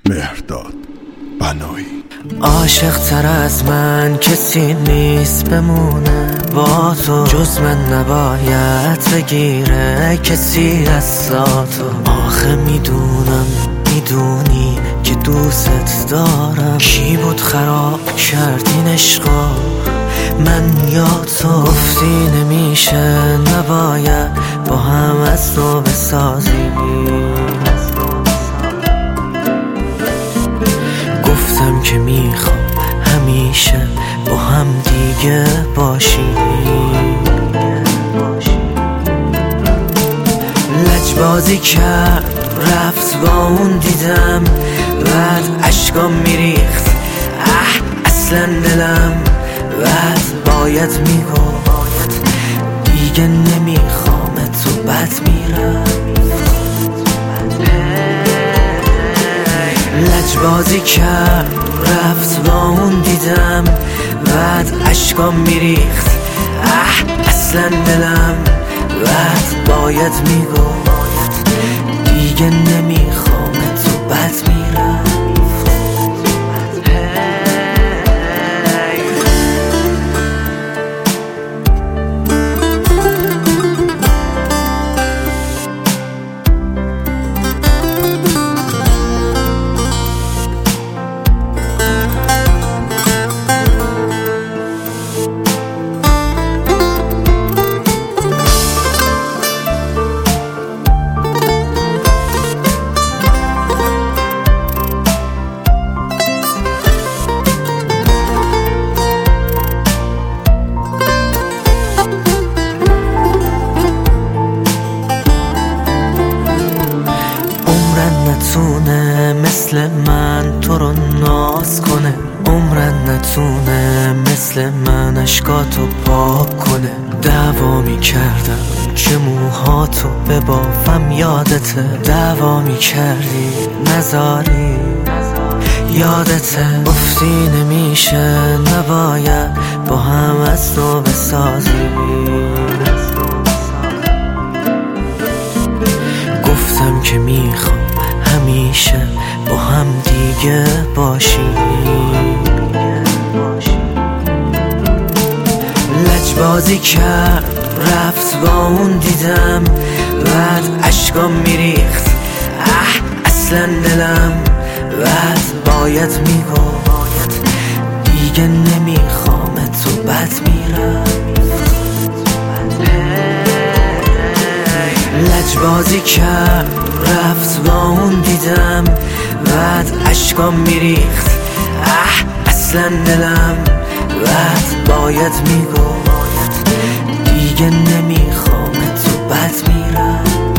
مهرداد بنایی. عاشق تر از من کسی نیست بمونه با تو، جز من نباید بگیره کسی از تو. آخه میدونی که دوست دارم. کی بود خراب کردین عشقا، من یا تو؟ گفتی نمیشه نباید با هم از تو بسازیم. گفتم که میخوام همیشه با هم دیگه باشیم. لجبازی کرد رفت با اون دیدم، بعد عشقام میریخت اصلا دلم. بعد باید میگفت دیگه نمیخوام تو، بد میرم. لجبازی کرد رفت با اون دیدم، بعد عشقام میریخت اصلا دلم. بعد باید میگفت دیگه نمیخوام تو، بد میرم. نتونه مثل من تو رو ناز کنه، عمرن نتونه مثل من اشکاتو پاک کنه. دعوا میکردم که موهاتو ببافم یادته، دعوا میکردی نذاری یادته. گفتی نمیشه نباید با هم از تو بسازیم. گفتم که میخوام همیشه با هم دیگه باشیم. لجبازی کرد رفت با اون دیدم، بعد عشقام میریخت اصلا دلم. بعد باید میگفت دیگه نمیخوام تو، بد میرم. لجبازی کرد رفت با اون دیدم، بعد عشقام میریخت اصلا دلم. بعد باید میگفت دیگه نمیخوام تو، بد میرم.